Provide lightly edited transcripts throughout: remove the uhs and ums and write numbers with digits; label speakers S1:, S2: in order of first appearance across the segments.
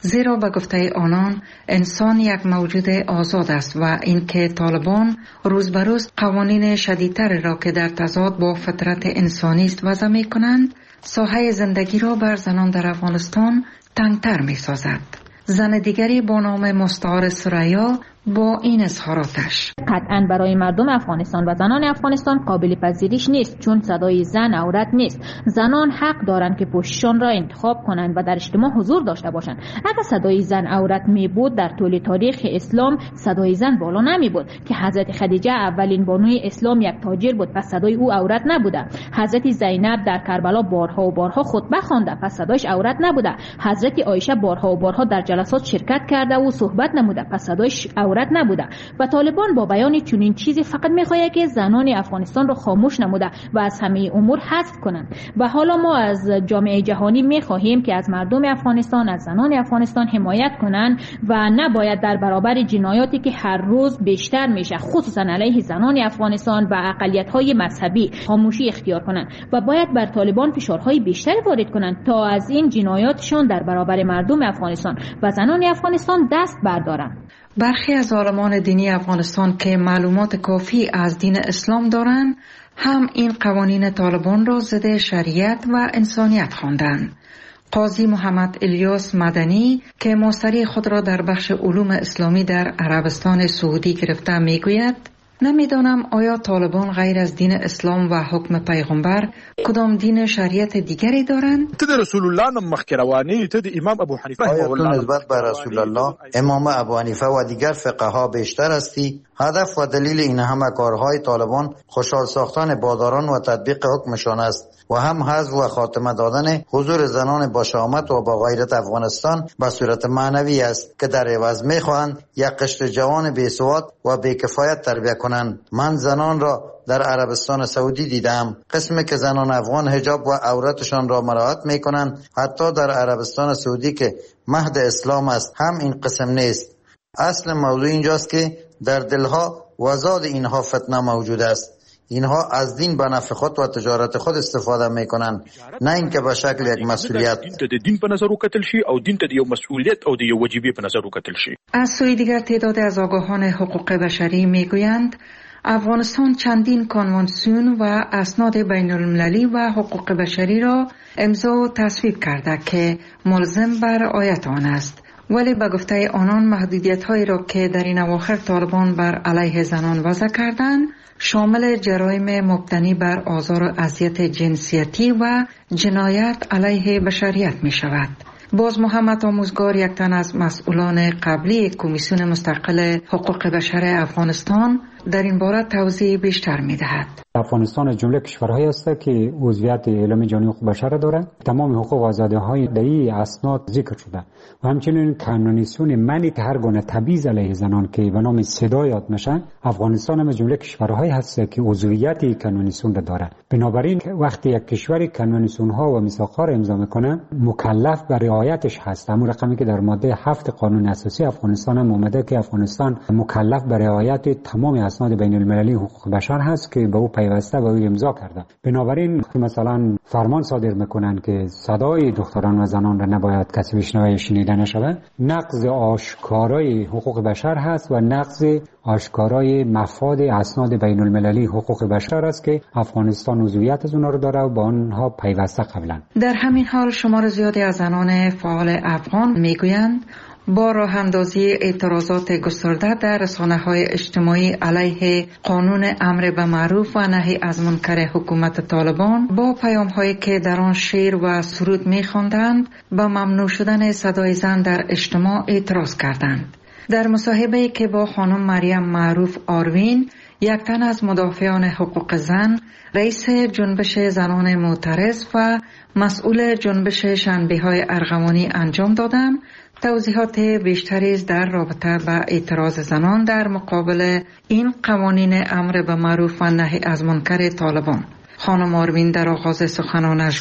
S1: زیرا به گفته آنان انسان یک موجود آزاد است و اینکه طالبان روز به روز قوانین شدیدتر را که در تضاد با فطرت انسانی است وضع می کنند، ساحه زندگی را بر زنان در افغانستان تنگتر می سازد. زن دیگری با نام مستعار سریا با این اظهاراتش:
S2: قطعاً برای مردم افغانستان و زنان افغانستان قابل پذیرش نیست، چون صدای زن عورت نیست. زنان حق دارند که پوششان را انتخاب کنند و در اجتماع حضور داشته باشند. اگر صدای زن عورت می بود، در طول تاریخ اسلام صدای زن بالا نمی بود که حضرت خدیجه اولین بانوی اسلام یک تاجر بود، پس صدای او عورت نبوده. حضرت زینب در کربلا بارها و بارها خطبه خوانده، پس صدایش عورت نبوده. حضرت عایشه بارها و بارها در جلسات شرکت کرده و صحبت نموده، پس صدایش عورت نبوده. و طالبان با بیان چنین چیزی فقط میخواهد که زنان افغانستان را خاموش نموده و از همه امور حذف کنند. و حالا ما از جامعه جهانی میخواهیم که از مردم افغانستان، از زنان افغانستان حمایت کنند و نباید در برابر جنایاتی که هر روز بیشتر میشه، خصوصا علیه زنان افغانستان و اقلیت‌های مذهبی، خاموشی اختیار کنند و باید بر طالبان فشارهای بیشتری وارد کنند تا از این جنایاتشان در برابر مردم افغانستان و زنان افغانستان دست بردارند.
S1: برخی از عالمان دینی افغانستان که معلومات کافی از دین اسلام دارند، هم این قوانین طالبان را ضد شریعت و انسانیت خواندند. قاضی محمد الیاس مدنی که ماستری خود را در بخش علوم اسلامی در عربستان سعودی گرفته میگوید: نمیدانم آیا طالبان غیر از دین اسلام و حکم پیغمبر کدام دین شریعت دیگری دارند؟
S3: ته رسول الله نم مخکروانی ته امام ابو حنیفه
S4: آیا تو نسبت به رسول الله، امام ابو حنیفه و دیگر فقها بیشتر هستی؟ هدف و دلیل این همه کارهای طالبان خوشحال ساختن باداران و تطبیق حکمشان است و هم حذف و خاتمه دادن حضور زنان با شهامت و با غیرت افغانستان به صورت معنوی است که در عوض میخواهند یک قشر جوان بی‌سواد و بی‌کفایت تربیت کنند. من زنان را در عربستان سعودی دیدم، قسمی که زنان افغان حجاب و عورتشان را مراعات میکنند. حتی در عربستان سعودی که مهد اسلام است هم این قسم نیست. اصل موضوع اینجاست که در دلها و زاد اینها فتنه موجود است. اینها از دین به نفع خود و تجارت خود استفاده میکنند، نه اینکه به شکل یک مسئولیت.
S3: دین په نظر وکتل شي او دین ته د یو مسئولیت او د یو وجیبه په نظر وکتل شي.
S1: از سوی دیگر تعداد از آگاهان حقوق بشری میگویند افغانستان چندین کنوانسیون و اسناد بین المللی و حقوق بشری را امضا و تصویب کرده که ملزم بر رعایت آن است. ولی به گفته آنان محدودیت‌هایی را که در این اواخر طالبان بر علیه زنان وضع کردند شامل جرایم مبتنی بر آزار و اذیت جنسیتی و جنایت علیه بشریت می شود. باز محمد آموزگار، یک تن از مسئولان قبلی کمیسیون مستقل حقوق بشر افغانستان، در این باره توضیح بیشتر می دهد.
S5: افغانستان از جمله کشورهایی است که عضویت اعلام جهانی حقوق بشر دارد. تمام حقوق و آزادی‌های در این اسناد ذکر شده و همچنین کنونسیون منع هر گونه تبعیض علیه زنان که به نام صدا یاد میشن، افغانستان هم از جمله کشورهایی هست که عضویت کنونسیون را دارد. بنابراین وقتی یک کشور کنونسیون ها و میثاق‌ها را امضا میکنه مکلف به رعایتش هست. همون رقمی که در ماده 7 قانون اساسی افغانستان هم اومده که افغانستان مکلف به رعایت تمام اسناد بین المللی حقوق بشر هست که به او پیوسته و او امضا کرده. بنابراین مثلا فرمان صادر میکنن که صدای دختران و زنان را نباید کسی بشنوه یا شنیده نشود، نقض آشکارای حقوق بشر هست و نقض آشکارای مفاد اسناد بین المللی حقوق بشر است که افغانستان عضویت از اونها رو داره و با آنها پیوسته قبلا.
S1: در همین حال شمار زیادی از زنان فعال افغان میگویند با راه اندازی اعتراضات گسترده در رسانه‌های اجتماعی علیه قانون امر به معروف و نهی از منکر حکومت طالبان با پیام‌هایی که در آن شعر و سرود می‌خواندند به ممنوع شدن صدای زن در اجتماع اعتراض کردند. در مصاحبه‌ای که با خانم مریم معروف آروین، یک تن از مدافعان حقوق زن، رئیس جنبش زنان معترض و مسئول جنبش شنبه‌های ارغوانی انجام دادم، توضیحات بیشتری در رابطه با اعتراض زنان در مقابل این قوانین امر به معروف و نهی از منکر طالبان. خانم آروین در آغاز سخنانش گفت: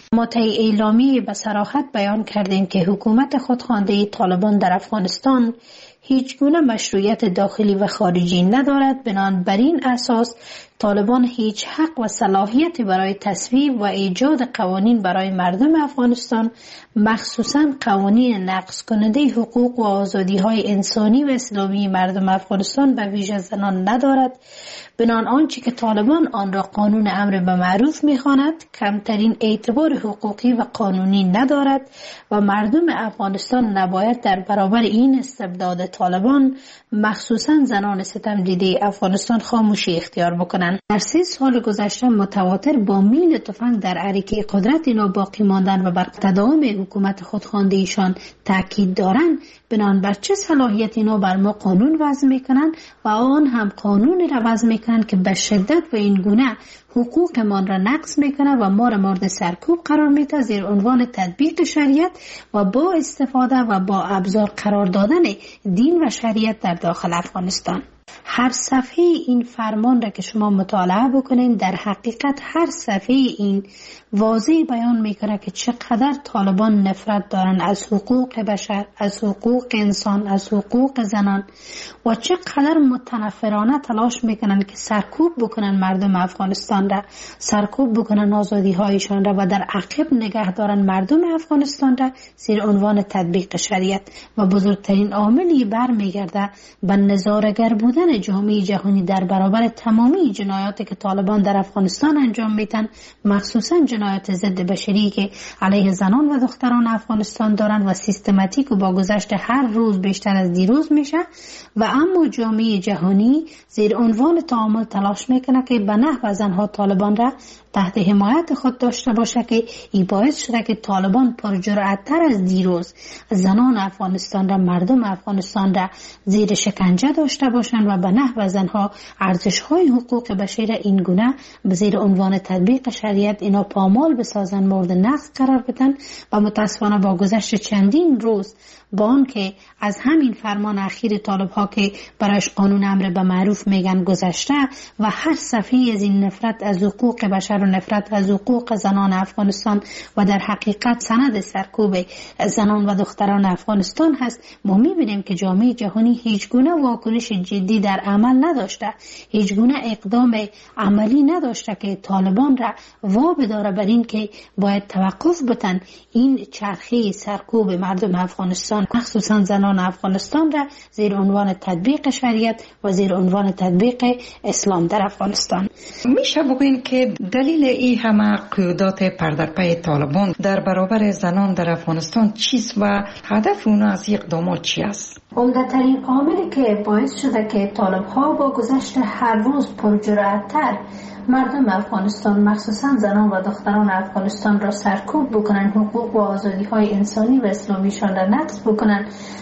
S6: ما طی اعلامیه به صراحت بیان کردیم که حکومت خودخوانده طالبان در افغانستان هیچ گونه مشروعیت داخلی و خارجی ندارد. بنابراین اساس طالبان هیچ حق و صلاحیتی برای تصویب و ایجاد قوانین برای مردم افغانستان، مخصوصاً قوانین نقض کننده حقوق و آزادی‌های انسانی و اسلامی مردم افغانستان به ویژه زنان ندارد. بنان آنچه که طالبان آن را قانون امر به معروف می‌خواند کمترین اعتبار حقوقی و قانونی ندارد و مردم افغانستان نباید در برابر این استبداد طالبان مخصوصاً زنان ستم دیده افغانستان خاموشی اختیار بکنند. در 3 سال گذشته متواتر با میل تفنگ در عریکه قدرت اینا باقی ماندن و بر تداوم حکومت خودخوانده ایشان تاکید دارند. بنان بر چه صلاحیت اینا بر ما قانون وضع میکنن و آن هم قانون را وضع میکنن که به شدت و این گونه حقوق ما را نقض میکنه و ما را مورد سرکوب قرار میده زیر عنوان تطبیق شریعت و با استفاده و با ابزار قرار دادن دین و شریعت در داخل افغانستان. هر صفحه این فرمان را که شما مطالعه بکنین در حقیقت هر صفحه این واضح بیان میکنه که چقدر طالبان نفرت دارن از حقوق بشر، از حقوق انسان، از حقوق زنان و چقدر متنفرانه تلاش میکنن که سرکوب بکنن مردم افغانستان را، سرکوب بکنن آزادی هایشان را و در عقب نگه دارن مردم افغانستان را زیر عنوان تطبیق شریعت. و بزرگترین عاملی برمیگرده به نظاره‌گر بودن جامعه جهانی در برابر تمامی جنایاتی که طالبان در افغانستان انجام میدن، مخصوصا جنایات ضد بشری که علیه زنان و دختران افغانستان دارن و سیستماتیک و با گذشت هر روز بیشتر از دیروز میشه. و اما جامعه جهانی زیر عنوان تعامل تلاش میکنه که به نحو زنها طالبان را تحت حمایت خود داشته باشه که این باعث شده که طالبان پرجرأت‌تر از دیروز زنان افغانستان را، مردم افغانستان را زیر شکنجه داشته باشند و به نحو زنها ارزش‌های حقوق بشر این گونه به زیر عنوان تطبیق شریعت اینا پامال بسازن، مورد نقض قرار بدن. و متاسفانه با گذشت چندین روز با آن که از همین فرمان اخیر طالب ها که برایش قانون امر به معروف میگن گذشته و هر صفحه از این نفرت از حقوق بشر و نفرت از حقوق زنان افغانستان و در حقیقت سند سرکوب زنان و دختران افغانستان هست، ما میبینیم که جامعه جهانی هیچ گونه واکنش جدی در عمل نداشته، هیچ گونه اقدام عملی نداشته که طالبان را وابداره بر این که باید توقف بتن این چرخه سرکوب مردم افغانستان مخصوصا زنان افغانستان را زیر عنوان تطبیق شریعت و زیر عنوان تطبیق اسلام در افغانستان.
S1: میشه بگوین که دلیل این همه قیودات پردرپی طالبان در برابر زنان در افغانستان چیست و هدف اونا از اقدامات چی است؟
S6: عمدترین عاملی که باعث شده که طالب‌ها با گذشت هر روز پرجرأت‌تر مردم افغانستان مخصوصا زنان و دختران افغانستان را سرکوب بکنن، حقوق و آزادی‌های انسانی و اسلامیشان را نقض بکنن،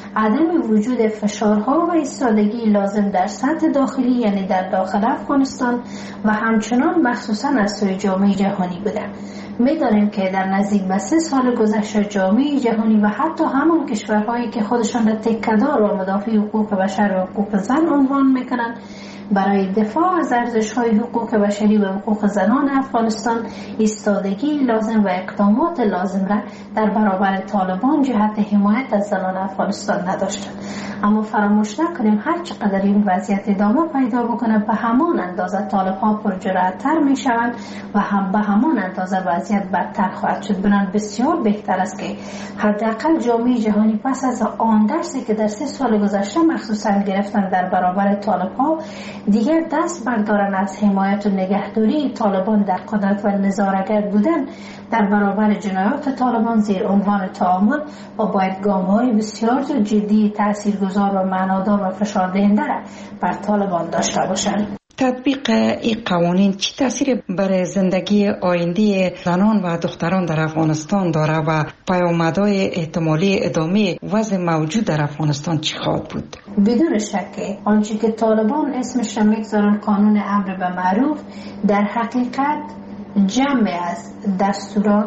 S6: عدم وجود فشارها و ایستادگی لازم در سطح داخلی یعنی در داخل افغانستان و همچنان مخصوصا از سوی جامعه جهانی بوده. می‌دانیم که در نزدیک به 3 سال گذشته جامعه جهانی و حتی همان کشورهایی که خودشان را تکیه‌دار و مدافع حقوق بشر و حقوق زن عنوان می‌کنند برای دفاع از ارزش‌های حقوق بشری و حقوق زنان افغانستان ایستادگی لازم و اقدامات لازم را در برابر طالبان جهت حمایت از زنان افغانستان نداشتند. اما فراموش نکنیم هر چقدر این وضعیت ادامه پیدا بکنه به همان اندازه طالب‌ها پرجرأت‌تر می‌شوند و هم به همان اندازه وضعیت بدتر خواهد شد. بنابراین بسیار بهتر است که حداقل جامعه جهانی پس از آن درسی که در 3 سال گذشته مخصوصا گرفتن در برابر طالب‌ها دیگر دست بردارن از حمایت و نگهداری طالبان در قدرت و نظاره‌گر بودن در برابر جنایات طالبان زیر عنوان تعامل و باید گام‌های بسیار جدی تاثیرگذار و معنادار و فشاردهنده را بر طالبان داشته باشند.
S1: تطبیق این قوانین چی تاثیر بر زندگی آینده زنان و دختران در افغانستان داره و پیامدهای احتمالی ادامه وضع موجود در افغانستان چی خواهد بود؟
S6: بدون شک آنچه که طالبان اسمش را میگذارن قانون امر به معروف در حقیقت جمع از دستورات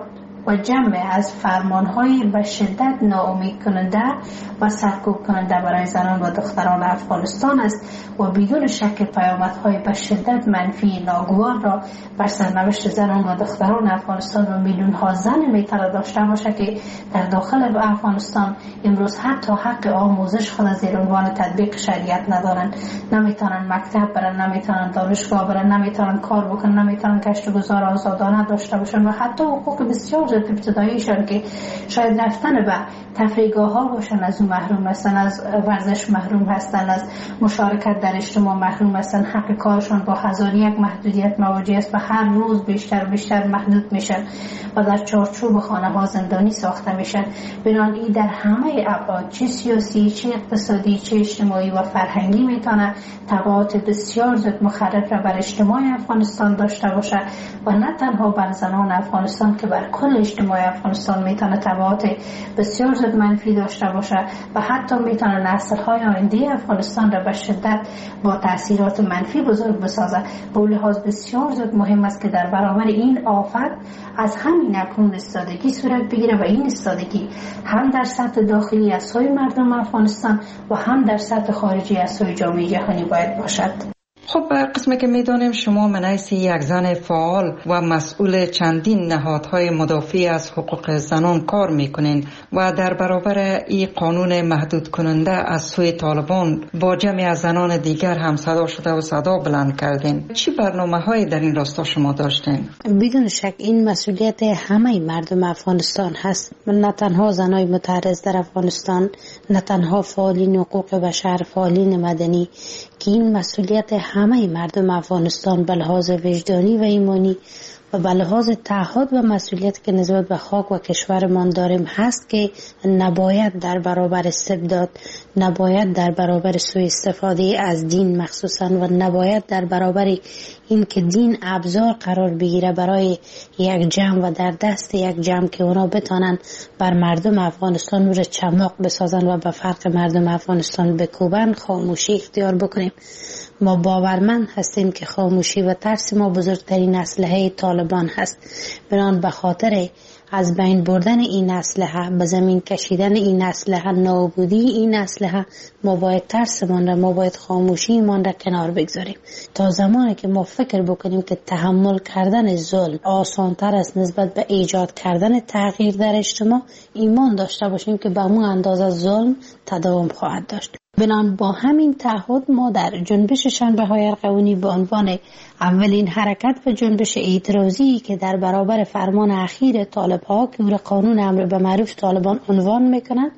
S6: و جمع از فرمانهای به شدت ناامید کننده و سرکوب کننده برای زنان و دختران افغانستان است و بدون شک پیامدهای به شدت منفی ناگوار را بر سرنوشت زنان و دختران افغانستان و میلیون ها زن میتونه داشته باشه که در داخل افغانستان امروز حتی حق آموزش خود زیر عنوان تطبیق شریعت ندارن، نمیتونن مکتب برن، نمیتونن دانشگاه برن، نمیتونن کار بکنن، نمیتونن کشت و گذار آزادانه داشته باشن و حتی حقوق بسیار زیاد ابتداییشان که شاید رفتن به تفریحگاه ها باشن از اون محروم هستن، از ورزش محروم هستن، از مشارکت در اجتماع محروم هستن، حق کارشان با هزار یک محدودیت مواجه است و هر روز بیشتر و بیشتر محدود میشن و در چارچوب خانه ها زندانی ساخته میشن. بنابراین در همه ابعاد چه سیاسی، چه اقتصادی، چه اجتماعی و فرهنگی میتونه تبعات بسیار زیاد مخرب را بر اجتماع افغانستان داشته باشه و نه تنها بر زنان افغانستان که بر کل اجتماع افغانستان میتونه تبعات بسیار زیاد منفی داشته باشه و حتی میتونه نسل‌های آینده افغانستان را به شدت با تاثیرات منفی بزرگ بسازه. به لحاظ بسیار زیاد مهم است که در برابر این آفت از همین اکنون ایستادگی صورت بگیره و این ایستادگی هم در سطح داخلی از سوی مردم افغانستان و هم در سطح خارجی از سوی جامعه جهانی باید باشد.
S1: خب قسمی که میدانیم شما منیسی یک زن فعال و مسئول چندین نهادهای مدافع از حقوق زنان کار میکنین و در برابر این قانون محدود کننده از سوی طالبان با جمعی از زنان دیگر هم صدا شده و صدا بلند کردین. چی برنامه هایی در این راستا شما داشتین؟
S6: بدون شک این مسئولیت همه مردم افغانستان هست، نه تنها زنای متعرض در افغانستان، نه تنها فعالین حقوق بشر، فعالین مدنی، که این مسئولیت همه مردم افغانستان به لحاظ وجدانی و ایمانی و به لحاظ تعهد و مسئولیت که نسبت به خاک و کشورمان داریم هست که نباید در برابر استبداد، نباید در برابر سوء استفاده از دین مخصوصا و نباید در برابر این که دین ابزار قرار بگیره برای یک جمع و در دست یک جمع که اونا بتانن بر مردم افغانستان رو چماق بسازن و به فرق مردم افغانستان بکوبن، خاموشی اختیار بکنیم. ما باورمند هستیم که خاموشی و ترس ما بزرگترین اسلحه طالبان هست. بنابراین به خاطر از بین بردن این اسلحه، به زمین کشیدن این اسلحه، نابودی این اسلحه، ما باید ترسمان را، ما باید خاموشیمان را کنار بگذاریم تا زمانی که ما فکر بکنیم که تحمل کردن ظلم آسانتر است نسبت به ایجاد کردن تغییر در اجتماع، ایمان داشته باشیم که به اون اندازه ظلم تداوم خواهد داشت. بنابراین با همین تعهد ما در جنبش شنبه‌های ارغوانی به عنوان اولین حرکت و جنبش اعتراضی که در برابر فرمان اخیر طالب‌ها که او را قانون امر به معروف طالبان عنوان میکنند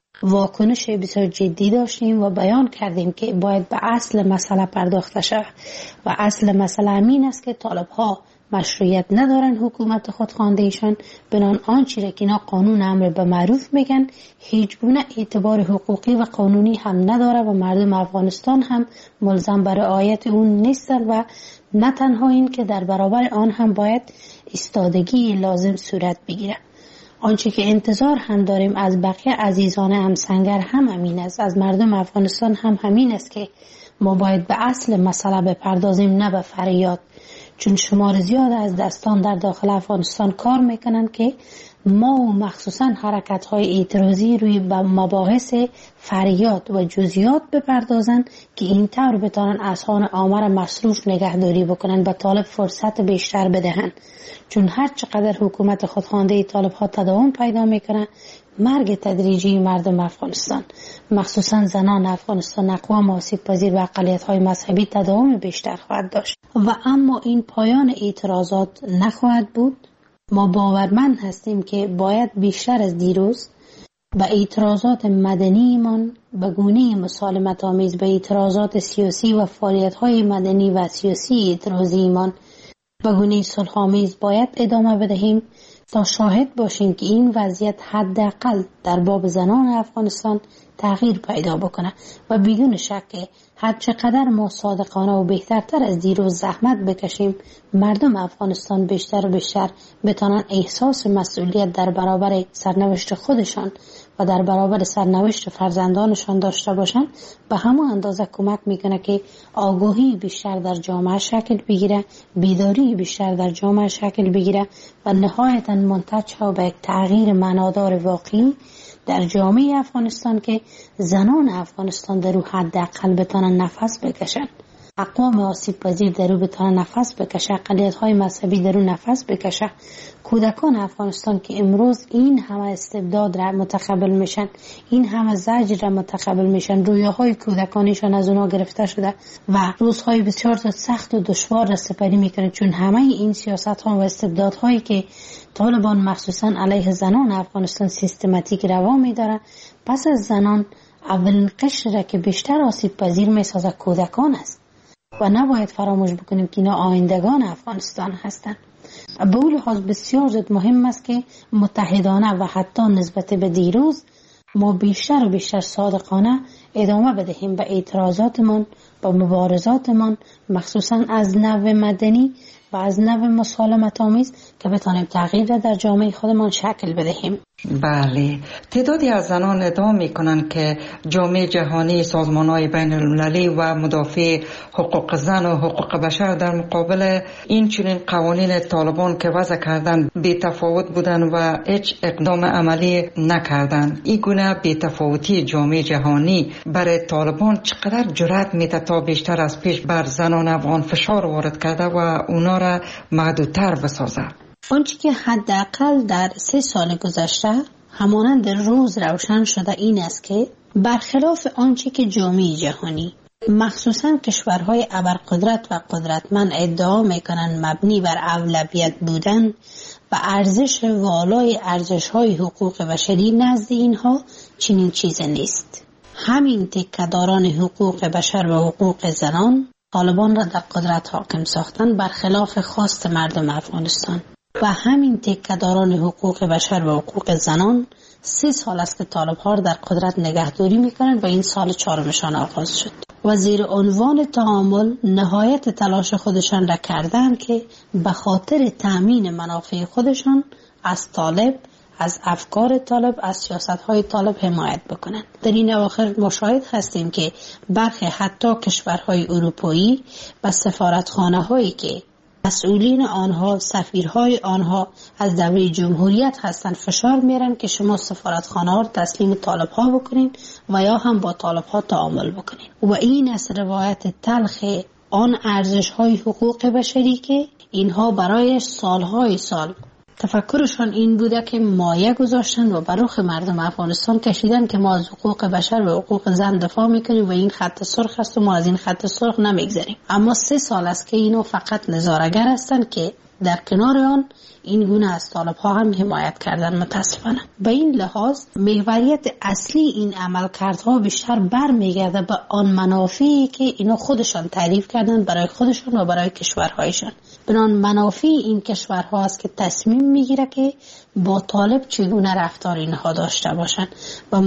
S6: واکنش بسیار جدی داشتیم و بیان کردیم که باید به اصل مسئله پرداخته شود و اصل مسئله امین است که طالب‌ها مشروعیت ندارن حکومت خودخوانده ایشان، بنان آنچه را که اینا قانون امر به معروف میگن هیچ گونه اعتبار حقوقی و قانونی هم نداره و مردم افغانستان هم ملزم بر رعایت اون نیستن و نه تنها این که در برابر آن هم باید ایستادگی لازم صورت بگیره. آنچه که انتظار هم داریم از بقیه عزیزان همسنگر هم همین است، از مردم افغانستان هم همین است که ما باید به اصل مسئله بپردازیم نه به فریاد، چون شمار زیاد از دستان در داخل افغانستان کار میکنن که ما و مخصوصا حرکت‌های اعتراضی روی مباحث فریاد و جزئیات بپردازن که این طور بتانن اذهان عامه را مصروف نگهداری بکنن و طالب فرصت بیشتر بدهن، چون هر چقدر حکومت خودخوانده طالب‌ها تداوم پیدا میکنه مرگ تدریجی مردم افغانستان مخصوصا زنان افغانستان، اقوام آسیب پذیر و اقلیت‌های مذهبی تداوم بیشتر خواهد داشت و اما این پایان اعتراضات نخواهد بود. ما باورمند هستیم که باید بیشتر از دیروز به اعتراضات مدنیمان به گونه مسالمت آمیز به اعتراضات سیاسی و فعالیت‌های مدنی و سیاسی اعتراضیمان به گونه صلح‌آمیز باید ادامه بدهیم تا شاهد باشیم که این وضعیت حداقل در باب زنان افغانستان تغییر پیدا بکنه و بدون شک هر چقدر ما صادقانه و بهترتر از دیروز زحمت بکشیم مردم افغانستان بیشتر و بیشتر بتانن احساس مسئولیت در برابر سرنوشت خودشان و در برابر سرنوشت فرزندانشان داشته باشند، به همون اندازه کمک میکنه که آگاهی بیشتر در جامعه شکل بگیره، بیداری بیشتر در جامعه شکل بگیره و نهایتاً منتج ها به یک تغییر معنادار واقعی در جامعه افغانستان که زنان افغانستان در او حداقل بتونن نفس بکشن، اقوام آسیب پذیر در او بتونن نفس بکشه، اقلیت های مذهبی در او نفس بکشه، کودکان افغانستان که امروز این همه استبداد را متقبل میشن، این همه زجر را متقبل میشن، رویاهای کودکانشان از اونا گرفته شده و روزهای بسیار سخت و دشوار را سپری میکنه، چون همه این سیاست ها و استبداد هایی که طالبان مخصوصا علیه زنان افغانستان سیستماتیک روا میداره. پس از زنان اولین قشر را که بیشتر آسیب پذیر میسازه کودکان است و نباید فراموش بکنیم که اینا آیندگان افغانستان هستند. به اون لحاظ بسیار زیاد مهم است که متحدانه و حتی نسبت به دیروز ما بیشتر و بیشتر صادقانه ادامه بدهیم به اعتراضاتمان، به مبارزاتمان، مخصوصا از نوع مدنی و از نوع مسالمت آمیز که بتانیم تغییر را در جامعه خودمان شکل بدهیم.
S1: بله، تعدادی از زنان ادعا میکنند که جامعه جهانی، سازمان‌های بین المللی و مدافع حقوق زن و حقوق بشر در مقابل این چنین قوانین طالبان که وضع کردن بی‌تفاوت بودن و هیچ اقدام عملی نکردن. این گونه بی‌تفاوتی جامعه جهانی برای طالبان چقدر جرأت میده تا بیشتر از پیش بر زنان افغان فشار وارد کرده و اونا را محدودتر بسازه؟
S6: آنچه که حداقل در 3 سال گذشته همانند روز روشن شده این است که برخلاف آنچه که جامعه جهانی مخصوصا کشورهای ابرقدرت و قدرتمند ادعا میکنند مبنی بر اولویت بودن و ارزش والای ارزش‌های حقوق بشری، نزد اینها چنین چیزی نیست. همین تکه‌داران حقوق بشر و حقوق زنان طالبان را در قدرت حاکم ساختن برخلاف خواست مردم افغانستان و همین تکه‌داران حقوق بشر و حقوق زنان 3 سال است که طالب‌ها را در قدرت نگهداری میکنند و این سال 4مشان آغاز شد و زیر عنوان تعامل نهایت تلاش خودشان را کردند که به خاطر تأمین منافع خودشان از طالب، از افکار طالب، از سیاست‌های طالب حمایت بکنند. در این اواخر مشاهد هستیم که برخی حتی کشورهای اروپایی و سفارتخانه‌هایی که مسئولین آنها، سفیرهای آنها از دوره جمهوریت هستند فشار میارن که شما سفارتخانه ها رو تسلیم طالب ها بکنین و یا هم با طالب ها تعامل بکنین و این از روایت تلخ آن ارزش های حقوق بشری که اینها برایش سالهای سال تفکرشان این بوده که مایه گذاشتن و بر رخ مردم افغانستان کشیدن که ما از حقوق بشر و حقوق زن دفاع میکنیم و این خط سرخ است و ما از این خط سرخ نمیگذریم. اما 3 سال است که اینو فقط نظاره‌گر هستند که در کنار آن این گونه از طالب‌ها هم حمایت کردن. متاسفانه به این لحاظ محوریت اصلی این عملکردها بیشتر برمیگرده به آن منافعی که اینا خودشان تعریف کردن برای خودشان و برای کشورهایشان. بنان منافع این کشورها است که تصمیم میگیره که با طالب چگونه رفتار اینها داشته باشند و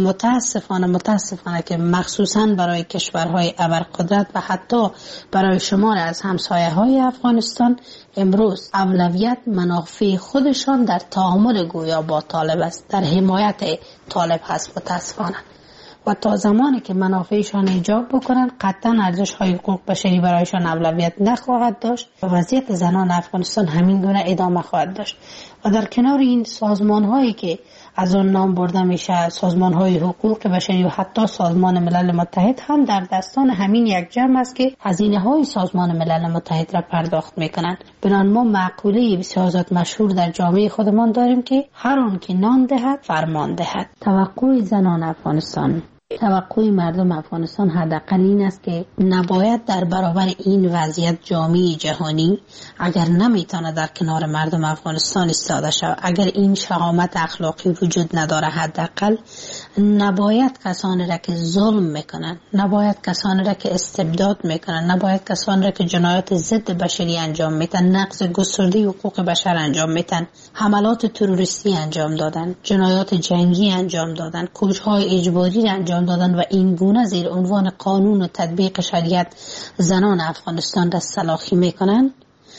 S6: متاسفانه که مخصوصا برای کشورهای ابرقدرت و حتی برای شمار از همسایه‌های افغانستان امروز اولویت منافع خودشان در تعامل گویا با طالب است، در حمایت طالب هست. متاسفانه و تا زمانی که منافعشان ایجاب بکنن قطعا ارزش‌های حقوق بشری برایشان اولویت نخواهد داشت و وضعیت زنان افغانستان همین گونه ادامه خواهد داشت. و در کنار این سازمان‌هایی که از آن نام برده میشه، سازمان‌های حقوق بشری و حتی سازمان ملل متحد هم در دستان همین یک جمع است که هزینه‌های سازمان ملل متحد را پرداخت میکنند. بنابراین ما مقوله بسیار زیاد مشهور در جامعه خودمان داریم که هر آن که نان دهد فرمان دهد. توقع زنان افغانستان، توقع مردم افغانستان حداقل این است که نباید در برابر این وضعیت جامعه جهانی اگر نمیتونه در کنار مردم افغانستان ایستاده شود، اگر این شهامت اخلاقی وجود نداره، حداقل نباید کسانی را که ظلم میکنن، نباید کسانی را که استبداد میکنن، نباید کسانی را که جنایات ضد بشری انجام میدن، نقض گسترده حقوق بشر انجام میدن، حملات تروریستی انجام دادن، جنایات جنگی انجام دادن، کشتارهای اجباری انجام دادن و این گونه زیر عنوان قانون و تطبیق شریعت زنان افغانستان را سلاخی میکنن،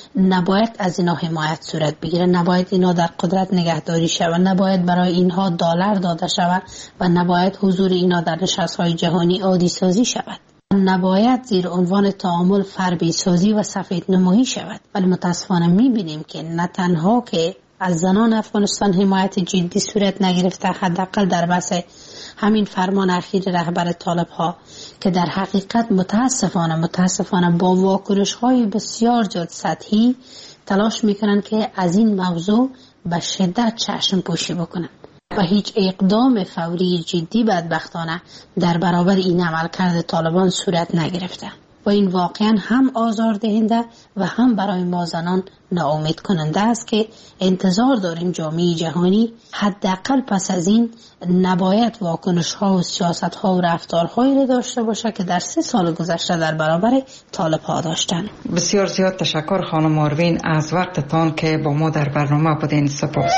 S6: نباید از اینا حمایت صورت بگیره، نباید اینا در قدرت نگهداری شود، نباید برای اینها دلار داده شود و نباید حضور اینا در نشست‌های جهانی عادی سازی شود. نباید زیر عنوان تعامل فربهی سازی و سفید نمایی شود. ولی متاسفانه می‌بینیم که نه تنها که از زنان افغانستان حمایت جدی صورت نگرفته، حداقل در بحث همین فرمان اخیر رهبر طالب ها که در حقیقت متاسفانه با واکنش های بسیار زیاد سطحی تلاش میکنن که از این موضوع به شدت چشم پوشی بکنن و هیچ اقدام فوری جدی بدبختانه در برابر این عملکرد طالبان صورت نگرفته و این واقعا هم آزاردهنده و هم برای ما زنان ناامید کننده است که انتظار داریم جامعه جهانی حداقل پس از این نباید واکنش ها و سیاست ها و رفتارهایی را داشته باشه که در 3 سال گذشته در برابر طالب ها داشتن.
S1: بسیار زیاد تشکر خانم آروین از وقتتان که با ما در برنامه بودین. سپاس.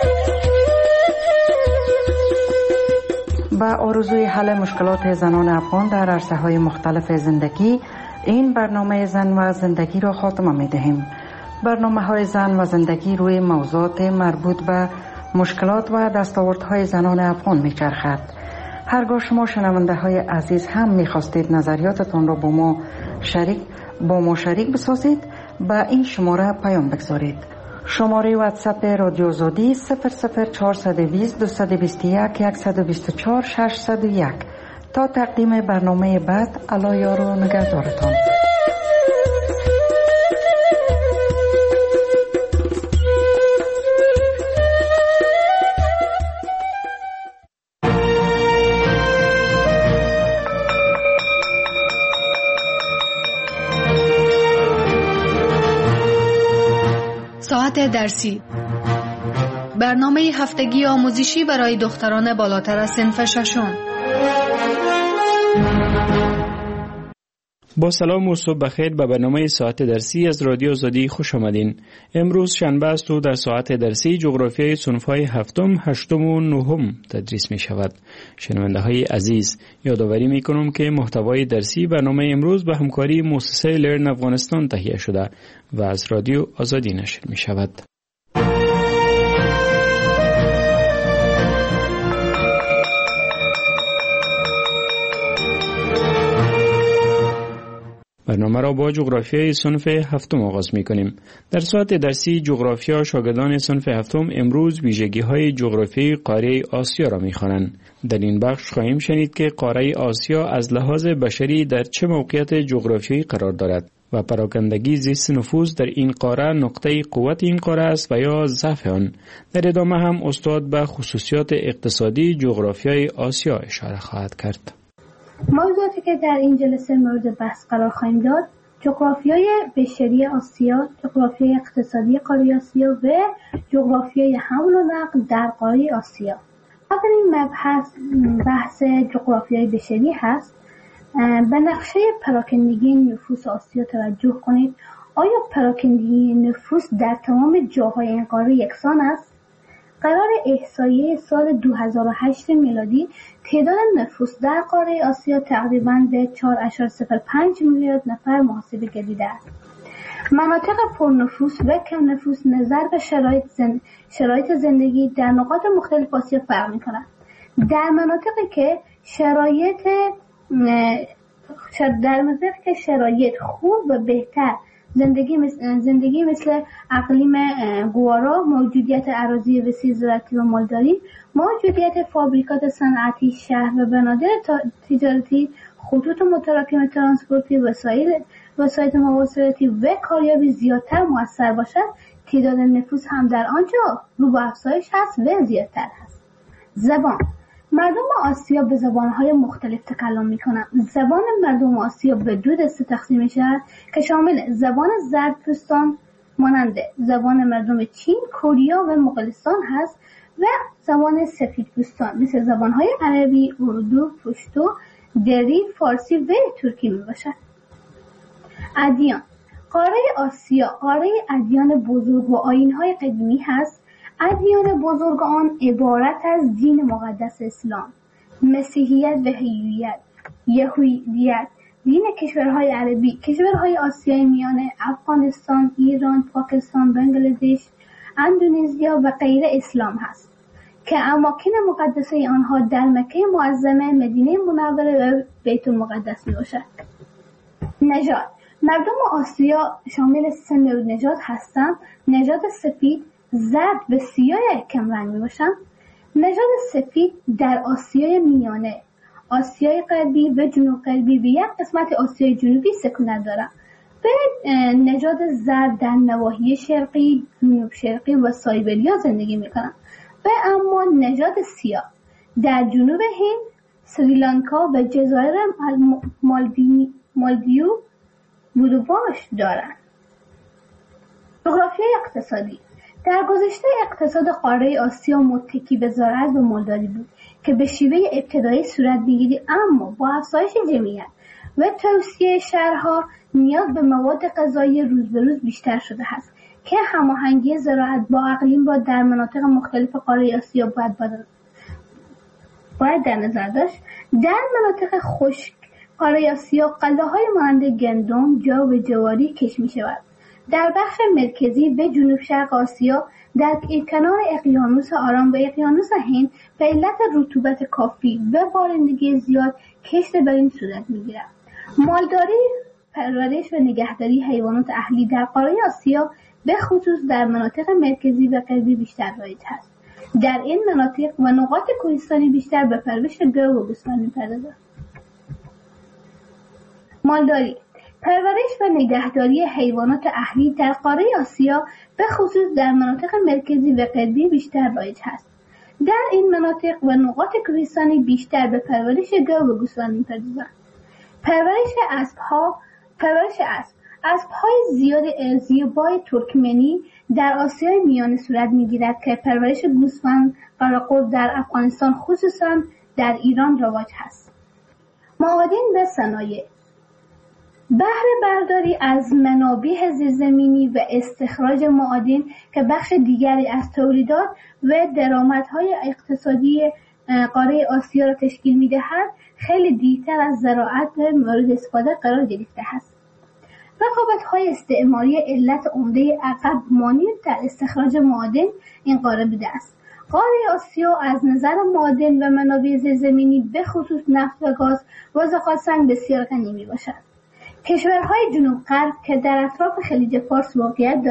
S1: با آرزوی حل مشکلات زنان افغان در عرصه‌های مختلف زندگی، این برنامه زن و زندگی را خاتمه می‌دهیم. برنامه‌های زن و زندگی روی موضوعات مربوط به مشکلات و دستاوردهای زنان افغان می‌چرخد. هرگاه شما شنونده‌های عزیز هم می‌خواستید نظریاتتان را با ما شریک بسازید، به این شماره پیام بگذارید. شماره واتساپ رادیو زودی 00420 221 124 601. تا تقدیم برنامه بعد، الله یار و نگهدارتان.
S7: ساعت درسی، برنامه هفتگی آموزشی برای دختران بالاتر از صنف ششم.
S8: با سلام و صبح بخیر به برنامه ساعت درسی از رادیو زودی خوش آمدین. امروز شنبه است و در ساعت درسی جغرافیای صنف‌های هفتم، هشتم و نهم تدریس می شود. شنونده های عزیز، یادآوری می کنم که محتوای درسی برنامه امروز به همکاری مؤسسه لرن افغانستان تهیه شده و از رادیو آزادی نشر می شود. برنامه را با جغرافیای صنف هفتم آغاز می کنیم. در ساعت درسی جغرافیا شاگردان صنف هفتم امروز ویژگی‌های جغرافیایی قاره آسیا را می خوانند. در این بخش خواهیم شنید که قاره آسیا از لحاظ بشری در چه موقعیت جغرافیایی قرار دارد و پراکندگی زیست نفوذ در این قاره نقطه قوت این قاره است و یا ضعف آن. در ادامه هم استاد به خصوصیات اقتصادی جغرافیای آسیا اشاره خواهد کرد.
S9: موضوعاتی که در این جلسه مورد بحث قرار خواهیم داد: جغرافیای بشری آسیا، جغرافیای اقتصادی قاره آسیا و جغرافیای حمل و نقل در قاره آسیا. اولین مبحث بحث جغرافیای بشری هست. به نقشه پراکندگی نفوس آسیا توجه کنید. آیا پراکندگی نفوس در تمام جاهای این قاره یکسان است؟ قرار احصایه سال 2008 میلادی تعداد نفوس در قاره آسیا تقریباً به 4.05 میلیارد نفر محاسبه گردیده است. مناطق پرنفوس و کم نفوس نظر به شرایط زندگی در نقاط مختلف آسیا فرق می‌کند. در مناطقی که شرایط خوب و بهتر زندگی مثل اقلیم گوارا، موجودیت اراضی وسیع زراعتی و مالداری، موجودیت فابریکات صنعتی، شهر و بنادر تجارتی، خطوط متراکم ترانسپورتی، وسایل مواصلاتی و کاریابی زیادتر مؤثر باشد، تعداد نفوس هم در آنجا رو به افزایش هست و زیادتر هست. زبان: مردم آسیا به زبانهای مختلف تکلم میکنند. زبان مردم آسیا به 2 دسته تقسیم میشود که شامل زبان زردپوستان مانند زبان مردم چین، کره و مغولستان هست و زبان سفیدپوستان مثل زبانهای عربی، اردو، پشتو، دری، فارسی و ترکی میباشد. ادیان: قاره آسیا قاره ادیان بزرگ و آیین‌های قدیمی هست. ادیان بزرگ آن عبارت از دین مقدس اسلام، مسیحیت و یهودیت دین کشورهای عربی، کشورهای آسیای میانه، افغانستان، ایران، پاکستان، بنگلادش، اندونزیا و غیره اسلام هست که اماکن مقدسه آنها در مکه معظمه، مدینه منوره و بیت المقدس می باشد. نژاد: مردم آسیا شامل سه نوع نژاد هستند: نژاد سفید، زرد و سیاه کم رنگ می باشند. نژاد سفید در آسیای میانه، آسیای غربی و جنوب غربی و یک قسمت آسیای جنوبی سکونت دارند. به نژاد زرد در نواحی شرقی، جنوب شرقی و سایبریا زندگی میکنند. و اما نژاد سیاه در جنوب هند، سریلانکا و جزایر مالدیو بودوباش دارند. جغرافیای اقتصادی: در گذشته اقتصاد قاره آسیا متکی به زراعت و مالداری بود که به شیوه ابتدایی صورت می‌گیرد، اما با افزایش جمعیت و توسعه شهرها نیاز به مواد غذایی روز به روز بیشتر شده است که هماهنگی زراعت با اقلیم را در مناطق مختلف قاره آسیا باید در نظر داشت. در مناطق خشک قاره آسیا غله‌های مانند گندم، جو و جواری کشت می‌شود. در بخش مرکزی و جنوب شرق آسیا در کنار اقیانوس آرام و اقیانوس هند به علت رطوبت کافی و بارندگی زیاد کشت بر این صورت می‌گیرد. مالداری، پرورش و نگهداری حیوانات اهلی در قاره آسیا به خصوص در مناطق مرکزی و غربی بیشتر رایج است. در این مناطق و نقاط کوهستانی بیشتر به پرورش گاو و گوسفند می‌پردازند. مالداری، پرورش و نگهداری حیوانات اهلی در قاره آسیا به خصوص در مناطق مرکزی و غربی بیشتر رایج است. در این مناطق و نقاط کوهستانی بیشتر به پرورش گاو و گوسفند می‌پردازند. پرورش اسب، اسب‌های زیبای ترکمنی در آسیای میانه صورت می‌گیرد که پرورش گوسفند قراقرد در افغانستان خصوصا در ایران رواج است. معادن و صنایع: بهره برداری از منابع زیرزمینی و استخراج معادن که بخش دیگری از تولیدات و درآمدهای اقتصادی قاره آسیا را تشکیل می‌دهد، خیلی دیرتر از زراعت مورد استفاده قرار گرفته است. رقابت‌های استعماری علت عمده عقب مانع در استخراج معادن این قاره بوده است. قاره آسیا از نظر معادن و منابع زیرزمینی به خصوص نفت و گاز و زغال‌سنگ بسیار غنی میباشد. کشورهای جنوب غرب که در اطراف خلیج فارس موقعیت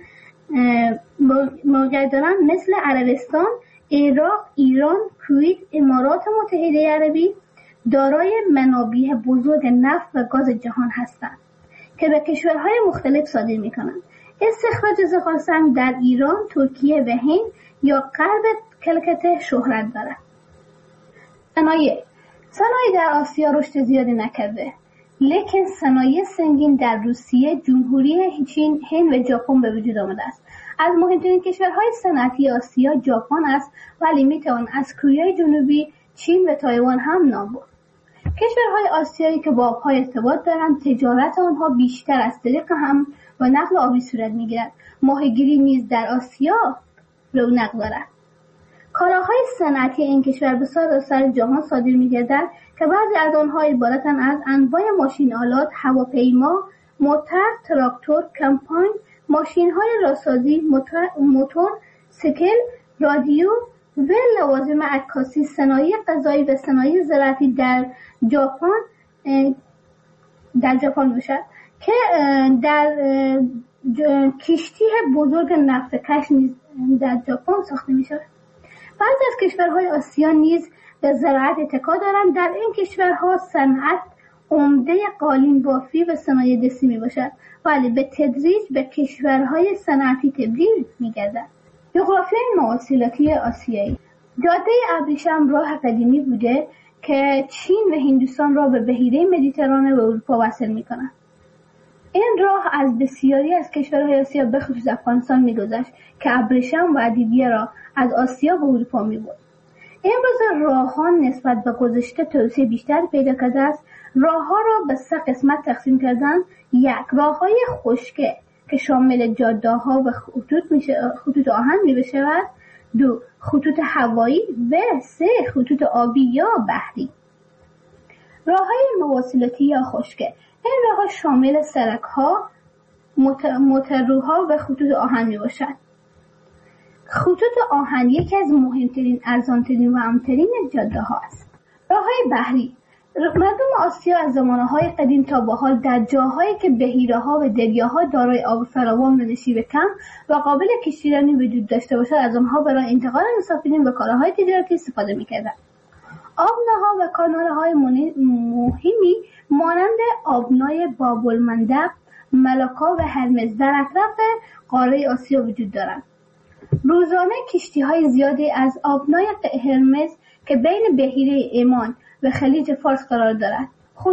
S9: دارند مثل عربستان، عراق، ایران، کویت، امارات متحده عربی دارای منابع بزرگ نفت و گاز جهان هستند که به کشورهای مختلف صادر می‌کنند. استخراج زغال‌سنگ در ایران، ترکیه و هند یا غرب کلکته شهرت دارد. صنایع در آسیا رشد زیادی نکرده، لیکن صنایع سنگین در روسیه، جمهوری چین، هند و ژاپن به وجود آمده است. از مهمترین کشورهای صنعتی آسیا ژاپن است، ولی میتوان از کره جنوبی، چین و تایوان هم نام برد. کشورهای آسیایی که با آبها ارتباط دارند، تجارت آنها بیشتر از طریق هم و نقل آبی صورت میگیرد. ماهیگیری نیز در آسیا رونق دارد. کالاهای صنعتی این کشور به سراسر جهان صادر می‌گردد که بعضی از آنها عبارتند از انواع ماشین آلات، هواپیما، موتور، تراکتور، کمپاین، ماشین‌های راهسازی، موتور، سیکل، رادیو و لوازم عکاسی. صنایع غذایی و صنایع زراعتی در ژاپن باشد که در کشتی بزرگ نفت کش نیز در ژاپن ساخته می‌شود. بعضی از کشورهای آسیا نیز به زراعت اتکا دارند. در این کشورها صنعت عمده قالین بافی و صنایع دستی میباشد، ولی به تدریج به کشورهای صنعتی تبدیل میگردد. جغرافیای مواصلاتی آسیایی: جاده ابریشم راه قدیمی بوده که چین و هندوستان را به بحیره مدیترانه و اروپا وصل میکند. این راه از بسیاری از کشورهای آسیا به خصوص افغانستان میگذشت که ابریشم و ادویه را از آسیا به اروپا میبرد. امروز راه‌ها نسبت به گذشته توسعه بیشتر پیدا کرده است. راه‌ها را به سه قسمت تقسیم کردند: یک، راه‌های خشکه که شامل جاده‌ها و خطوط آهن می‌شود. دو، خطوط هوایی و سه، خطوط آبی یا بحری. راه‌های مواصلاتی یا خشکه. این راه‌ها شامل سرک‌ها، موتورروها و خطوط آهن میباشد. خطوط آهن یکی از مهمترین، ارزانترین و امن‌ترین جاده ها است. راه‌های بحری. مردم آسیا از زمانه‌های قدیم تا به حال در جاهایی که بحیره‌ها و دریاها دارای آب فراوان و نشیب کم و قابل کشتیرانی وجود داشته باشد از آنها برای انتقال مسافرین و کالاهای تجارتی استفاده می‌کردند. آبناها و کانال‌های مهمی مانند آبنای باب‌المندب، ملاکا و هرمز در اطراف قاره آسیا وجود دارند. روزانه کشتی‌های زیادی از آبنای هرمز که بین بحیره عمان و خلیج فارس قرار دارد.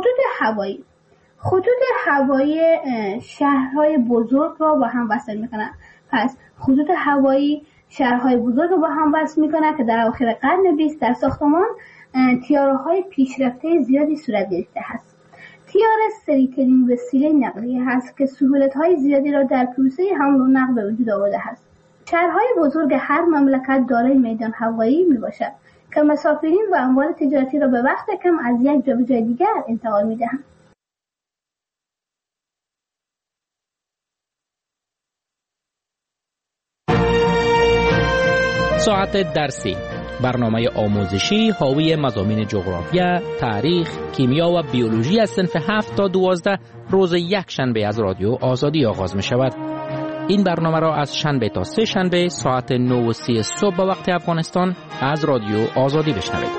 S9: خطوط هوایی شهرهای بزرگ را با هم وصل می‌کنند. پس خطوط هوایی شهرهای بزرگ را با هم وصل می‌کنند که در اواخر قرن 20 در ساختمان طیاره‌های پیشرفته زیادی صورت گرفته است. طیاره سریع‌ترین وسیله نقلیه است که سهولت‌های زیادی را در پروسه حمل و نقل به وجود آورده است. شهرهای بزرگ هر مملکت دارای میدان هوایی میباشد که مسافرین و اموال تجارتی را به وقت کم از یک جا به جای دیگر انتقال میدهند.
S10: ساعت درسی، برنامه آموزشی حاوی مضامین جغرافیا، تاریخ، کیمیا و بیولوژی از صنف 7 تا 12 روز یک شنبه از رادیو آزادی آغاز می شود. این برنامه را از شنبه تا سه شنبه ساعت 9:30 صبح به وقت افغانستان از رادیو آزادی بشنوید.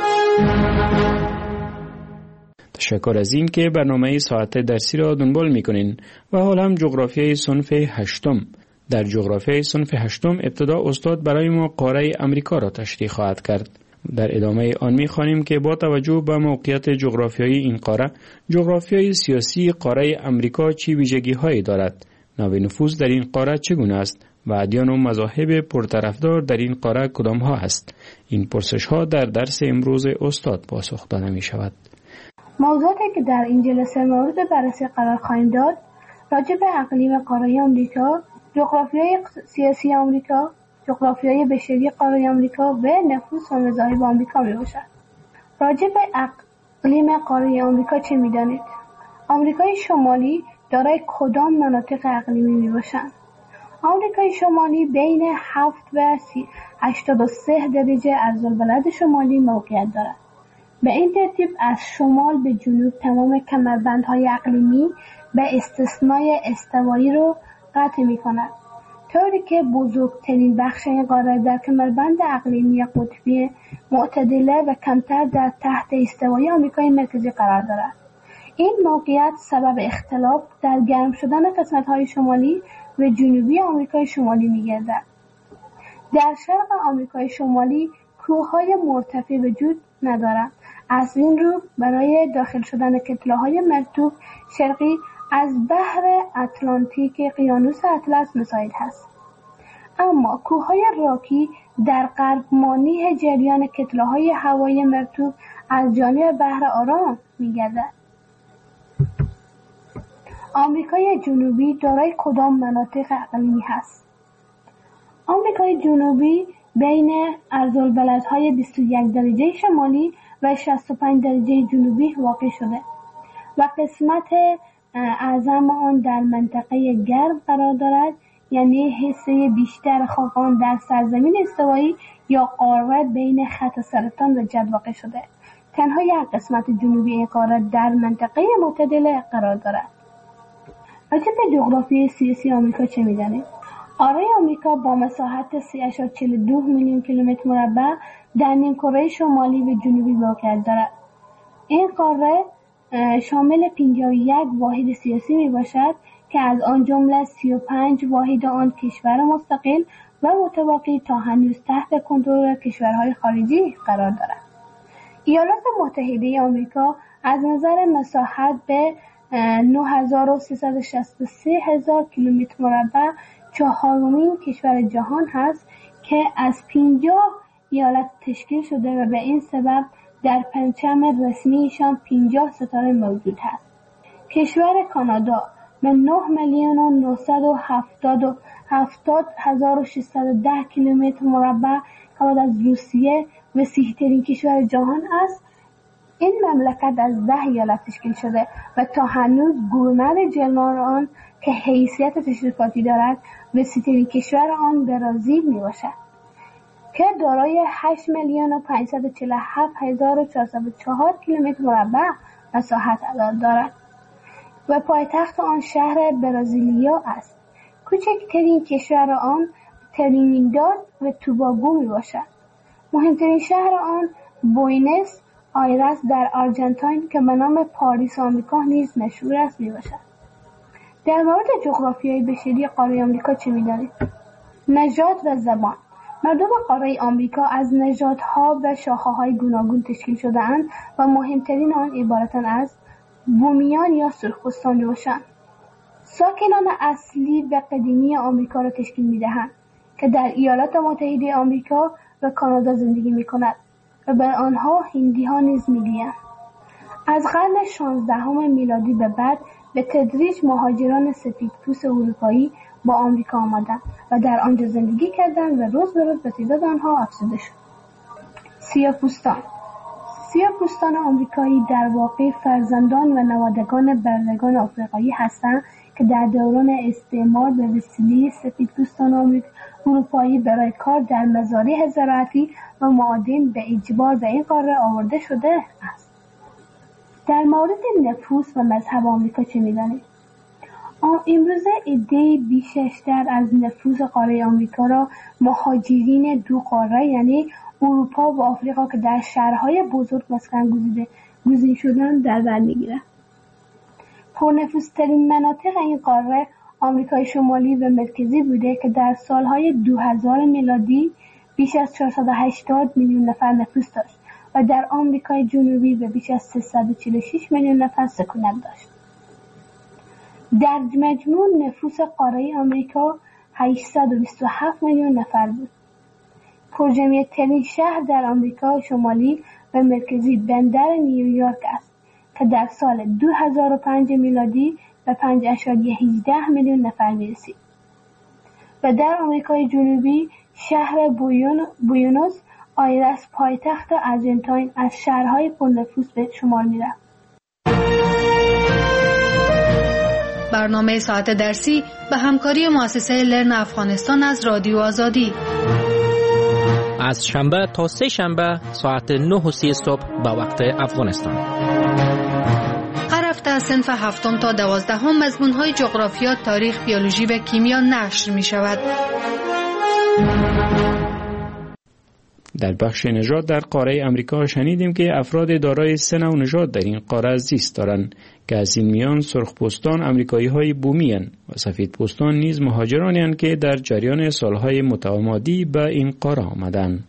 S8: تشکر از این که برنامه ساعت درسی را دنبال می‌کنین و حال هم جغرافیای صنف 8. در جغرافیای صنف 8 ابتدا استاد برای ما قاره امریکا را تشریح خواهد کرد. در ادامه آن می‌خوانیم که با توجه به موقعیت جغرافیایی این قاره، جغرافیای سیاسی قاره امریکا چه ویژگی‌هایی دارد؟ نوع نفوذ در این قاره چگونه است و ادیان و مذاهب پرطرفدار در این قاره کدام ها است؟ این پرسش ها در درس امروز استاد پاسخ داده می شود.
S9: موضوعاتی که در این جلسه مورد بررسی قرار خواهیم داد راجع به اقلیم قاره آمریکا، جغرافیای سیاسی آمریکا، جغرافیای بشری قاره آمریکا و نفوذ و مذاهب آمریکا می باشد. راجع به اقلیم قاره آمریکا چه می دانید؟ آمریکای شمالی دارای کدام مناطق اقلیمی می باشند؟ آمریکای شمالی بین 7 و 83 درجه عرض‌البلد شمالی موقعیت دارد. به این ترتیب از شمال به جنوب تمام کمربندهای اقلیمی به استثنای استوایی رو قطع می کند، طوری که بزرگترین بخش این قاره در کمربند اقلیمی قطبی معتدله و کمتر در تحت استوایی آمریکای مرکزی قرار دارد. این موقعیت سبب اختلاف در گرم شدن قسمت‌های شمالی و جنوبی آمریکای شمالی می‌گردد. در شرق آمریکای شمالی کوه‌های مرتفع وجود ندارد. از این رو برای داخل شدن کتله‌های مرطوب شرقی از بحر اتلانتیک اقیانوس اطلس مساعد است. اما کوه‌های راکی در غرب مانع جریان کتله‌های هوایی مرطوب از جانب بحر آرام می‌گردد. آمریکای جنوبی دارای کدام مناطق اقلیمی هست؟ آمریکای جنوبی بین عرض‌البلدهای 21 درجه شمالی و 65 درجه جنوبی واقع شده و قسمت اعظم آن در منطقه گرم قرار دارد، یعنی حصه بیشتر خاکان در سرزمین استوایی یا قاره بین خط سرطان و جد واقع شده. تنها یک قسمت جنوبی این قاره در منطقه معتدله قرار دارد. راجع به جغرافیای سیاسی آمریکا چه می‌دانید؟ قاره آمریکا با مساحت 3.42 میلیون کیلومتر مربع در نیمکره شمالی و جنوبی موقعیت دارد. این قاره شامل 51 واحد سیاسی میباشد که از آن جمله 35 واحد آن کشور مستقل و متواقی تا هنوز تحت کنترل کشورهای خارجی قرار دارد. ایالات متحده آمریکا از نظر مساحت به 9363,000 کیلومتر مربع چهارمین کشور جهان هست که از 50 ایالت تشکیل شده و به این سبب در پرچم رسمیشان 50 ستاره موجود هست. کشور کانادا به 9,970,610 کیلومتر مربع که بعد از روسیه وسیع‌ترین کشور جهان است. این مملکت از 10 ایالت تشکیل شده و تا هنوز گورنر جنرال آن که حیثیت تشریفاتی دارد وسیع‌ترین کشور آن برزیل میباشد که دارای 8,547,404 کیلومتر مربع مساحت دارد و پایتخت آن شهر برزیلیا است. کوچکترین کشور آن ترینیداد و توباگو میباشد. مهمترین شهر آن بوینس آیرس در آرژانتین که به نام پاریس آمریکا نیز مشهور است میباشد. در مورد جغرافیای بشری قاره آمریکا چه می‌دانید؟ نژاد و زبان. مردم قاره آمریکا از نژادها و شاخه‌های گوناگون تشکیل شده‌اند و مهمترین آن عبارتند از بومیان یا سرخپوستان میباشند. ساکنان اصلی و قدیمی آمریکا را تشکیل می‌دهند که در ایالات متحده آمریکا و کانادا زندگی می‌کنند و به آنها هندی‌ها نیز می‌گویند. از قرن 16 میلادی به بعد به تدریج مهاجران سفیدپوست اروپایی با آمریکا آمدند و در آنجا زندگی کردند و روز به روز به تعداد آنها افزوده شد. سیاه‌پوستان آمریکایی در واقع فرزندان و نوادگان بردگان آفریقایی هستند که در دوران استعمار به وسیله سفیدپوستان اروپایی برای کار در مزارع زراعتی و معادن به اجبار به این قاره آورده شده است. در مورد نفوس و مذهب آمریکا چه می‌دانید؟ امروزه عده بیشتر از نفوس قاره آمریکا را مهاجرین دو قاره یعنی اروپا و آفریقا که در شهرهای بزرگ مسکن گزین شدن در بر می‌گیرند. پرنفوذترین مناطق این قاره آمریکای شمالی و مرکزی بوده که در سالهای 2000 میلادی بیش از 480 میلیون نفر نفوذ داشت و در آمریکای جنوبی به بیش از 346 میلیون نفر سکونت داشت. در مجموع نفوس قاره آمریکا 827 میلیون نفر بود. پرجمعیت‌ترین شهر در آمریکا شمالی و مرکزی بندر نیویورک است که در سال 2005 میلادی به 5.18 میلیون نفر میرسید و در آمریکای جنوبی شهر بوینوس آیرس پایتخت آرژانتین از شهرهای پرنفوذ به شمار میرفت.
S7: برنامه ساعت درسی به همکاری مؤسسه لرن افغانستان از رادیو آزادی
S10: از شنبه تا سه شنبه ساعت 9:30 صبح به وقت افغانستان.
S7: هر هفته از صنف 7 تا 12 مضمون‌های جغرافیا، تاریخ، بیولوژی و کیمیا نشر می‌شود.
S8: در بخش نژاد در قاره امریکا شنیدیم که افراد دارای 3 نوع نژاد در این قاره زیست دارند که از این میان سرخپوستان امریکایی‌های بومی اند و سفیدپوستان نیز مهاجرانی اند که در جریان سالهای متمادی به این قاره آمدند.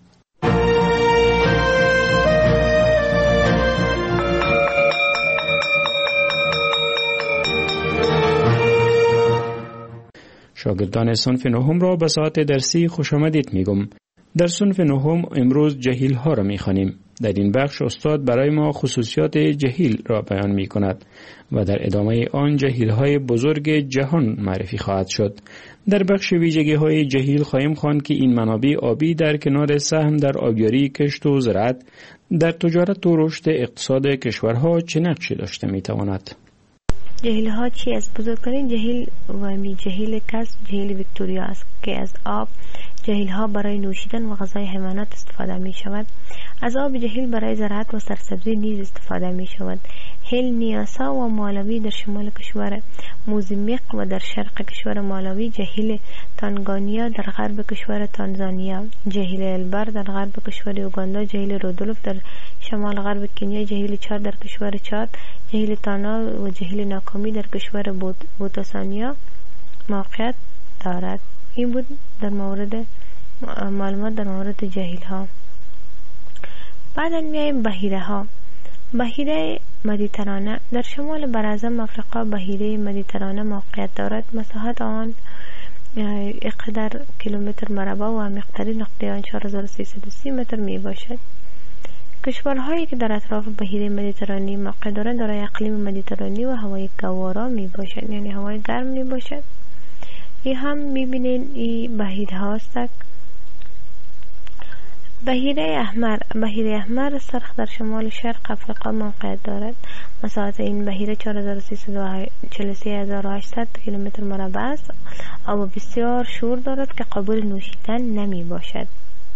S8: شاگردان صنف نهم را به ساعت درسی خوش آمدید میگم. در صنف نهم امروز جهیل ها را میخوانیم. در این بخش استاد برای ما خصوصیات جهیل را بیان می کند و در ادامه آن جهیل های بزرگ جهان معرفی خواهد شد. در بخش ویژگی های جهیل خواهیم خواند که این منابع آبی در کنار سهم در آبیاری، کشت و زراعت در تجارت و رشد اقتصاد کشورها چه نقشی داشته می تواند.
S11: جهیل ها چی است؟ بزرگترین جهیل و جهیل کس جهیل ویکتوریا است که از آب جهیل ها برای نوشیدن و غذای حیوانات استفاده می شود. از آب جهیل برای زراعت و سرسبزی نیز استفاده می شود. هیل نیاسا و مالاوی در شمال کشور موزامبیق و در شرق کشور مالاوی، جهیل تانگانیا در غرب کشور تانزانیا، جهیل البر در غرب کشور اوگاندا، جهیل رودولف در شمال غرب کنیا، جهیل چاد در کشور چاد، جهیل تانا و جهیل ناکامی در کشور بوتسوانیا موقعیت دارد. این بود در مورد معلومات در مورد جهیل ها. بعد میایم بحیره ها. بحیره مدیترانه در شمال براعظم افریقا بحیره مدیترانه موقعیت دارد. مساحت آن اقدار کیلومتر مربع و مقداری نقطه آن 4330 متر می باشد. کشورهایی که در اطراف بحیره مدیترانه موقع دارند دارای اقلیم مدیترانه و هوای گوارا می باشد، یعنی هوای گرم می باشد. این هم می بینید این بحیره هاست. بحیره احمر سرخ در شمال شرق افریقا موقعیت دارد. مساحت این بحیره 4348 کیلومتر مربع است. آب بسیار شور دارد که قابل نوشیدن نمی باشد.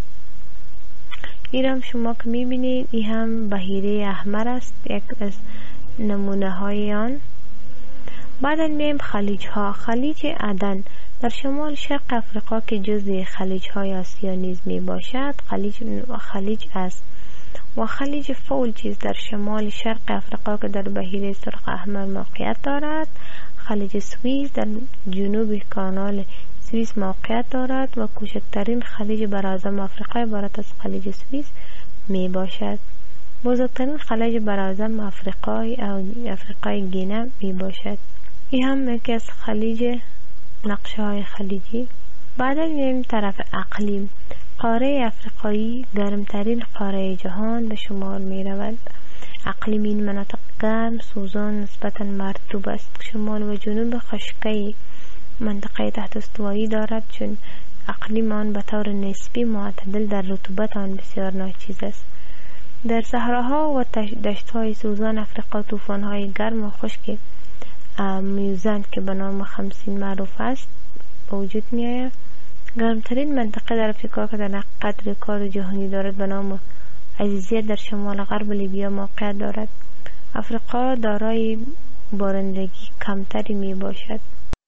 S11: این هم شما که می بینید این هم بحیره احمر است، یک از نمونه های آن. بعد میم خلیج ها. خلیج عدن در شمال شرق افریقا که جزء خلیج های آسیا نیز می باشد خلیج است، و خلیج فولجیز در شمال شرق افریقا که در بحیره سرخ احمر موقعیت دارد. خلیج سوئیس در جنوب کانال سوئیس موقعیت دارد و کوچکترین خلیج براعظم آفریقا عبارت از خلیج سوئیس می باشد. بزرگترین خلیج براعظم افریقای گینه می باشد. این هم یکی از خلیج نقشه های خلیجی. بعد میریم طرف اقلیم. قاره افریقایی گرمترین قاره جهان به شمار می رود. اقلیم این مناطق گرم، سوزان، نسبتا مرطوب است. شمال و جنوب خشکی منطقه تحت استوایی دارد، چون اقلیم آن به طور نسبی معتدل در رطوبت آن بسیار ناچیز است. در صحراها و دشت‌های سوزان افریقا طوفان‌های گرم و خشک میوزند که به نام خمسین معروف است به وجود می‌آید. گرمترین منطقه در افریقا که در حقیقت رکورد جهانی دارد به نام عزیزیت در شمال غرب لیبیا موقعیت دارد. افریقا دارای بارندگی کمتری می باشد.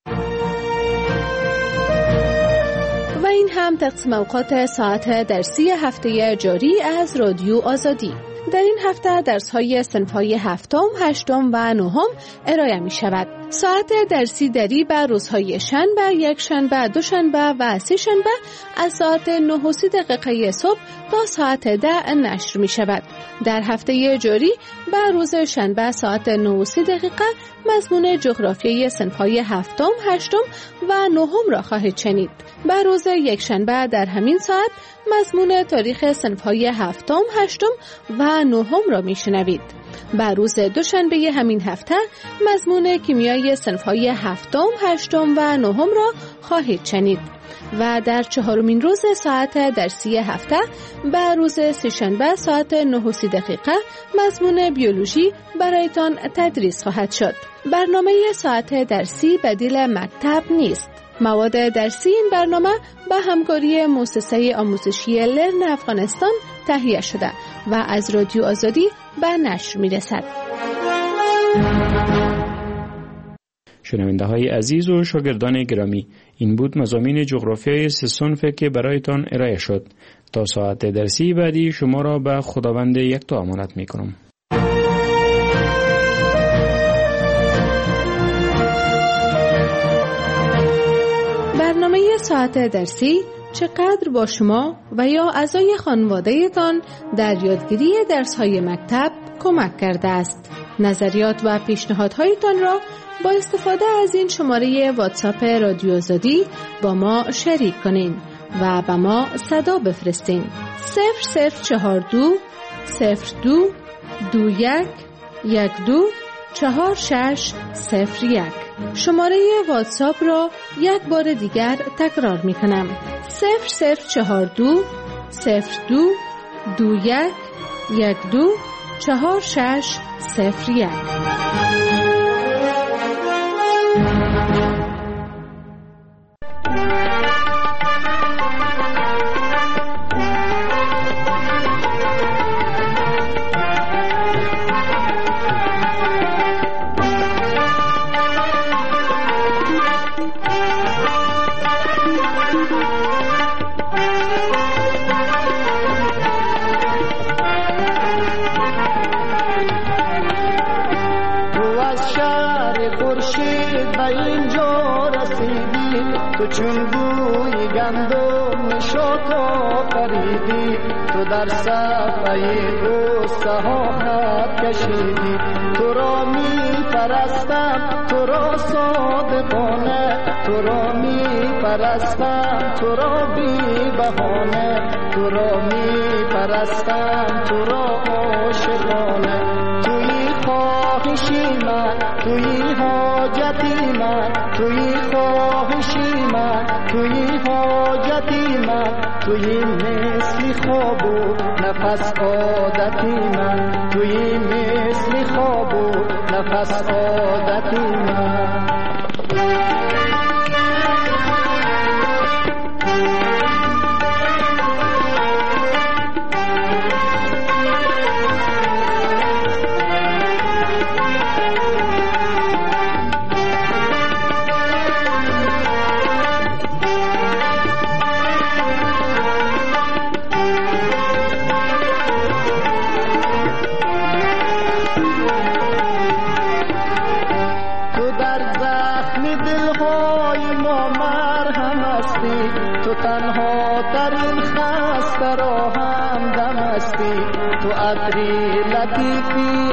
S12: و این هم تقسیم اوقات ساعت درسی هفته جاری از رادیو آزادی. در این هفته درس‌های صنف‌های هفتم، هشتم و نهم ارائه می‌شود. ساعت درسی دری بر روزهای شنبه، یک شنبه، دوشنبه و سه شنبه از ساعت 9:30 صبح تا ساعت 10 نشر می‌شود. در هفته جاری بر روز شنبه ساعت 9:30 مضمون جغرافیای صنف‌های هفتم، هشتم و نهم را خواهید شنید. بر روز یک شنبه در همین ساعت مضمون تاریخ صنف‌های هفتم، هشتم و نهم را میشنوید. بر روز دوشنبه همین هفته مضمون کیمیای صنف‌های هفتم، هشتم و نهم را خواهید شنید. و در چهارمین روز ساعت درسی هفته بر روز سه‌شنبه ساعت 9:30 مضمون بیولوژی برایتان تدریس خواهد شد. برنامه ساعت درسی بدیل مکتب نیست. مواد درسی این برنامه به همکاری مؤسسه آموزشی لرن افغانستان تهیه شده و از رادیو آزادی به نشر می‌رسد.
S8: شنونده های عزیز و شاگردان گرامی، این بود مضامین جغرافیای سه صنفی که برایتان ارائه شد. تا ساعت درسی بعدی شما را به خداوند یکتا امانت می‌کنم.
S12: برنامه ساعت درسی چقدر با شما و یا اعضای خانواده‌تان در یادگیری درس‌های مکتب کمک کرده است. نظریات و پیشنهادهایتان را با استفاده از این شماره واتساپ رادیو آزادی با ما شریک کنین و به ما صدا بفرستین. 0042 02 21 12 4601. شماره واتساپ را یک بار دیگر تکرار می کنم. 0042 02 21 12 4601.
S13: تو چون بوی گندم شاکا قریبی، تو در صفحه غصه ها خط کشیدی. تو را می پرستم تو را صادقانه، تو را می پرستم تو را بی بهانه، تو را می پرستم تو را عاشقانه. توی خواهشی حاجتی من، توی حاجتی من، توی خواهشی من، توی حاجتی من، توی مثل خواب و نفس عادتی من، توی مثل خواب و نفس عادتی من. تو تنها در این خسته را هم دم هستی، تو عطری لطیفی